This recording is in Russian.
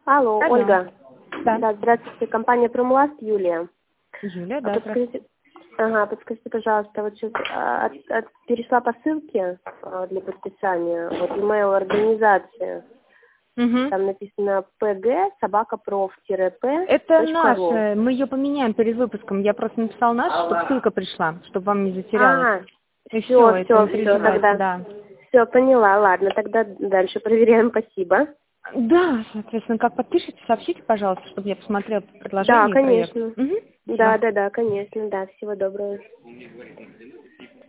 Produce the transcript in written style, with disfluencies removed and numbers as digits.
Алло, Алло. Ольга. Да. Да, здравствуйте, компания Промласт, Юлия. Юлия, да, здравствуйте. Подскажите, пожалуйста, вот сейчас перешла по ссылке для подписания, вот email организации. Угу. Там написано pg-prof-p.ru. Это наша, мы ее поменяем перед выпуском. Я просто написала нашу, чтобы ссылка пришла, чтобы вам не затерялась. И все, это не переживайте, тогда. да. Все, поняла, ладно, тогда дальше проверяем, спасибо. Да, соответственно, как подпишите, сообщите, пожалуйста, чтобы я посмотрела предложение Да, и проект. конечно. Угу. Да, конечно, да, всего доброго.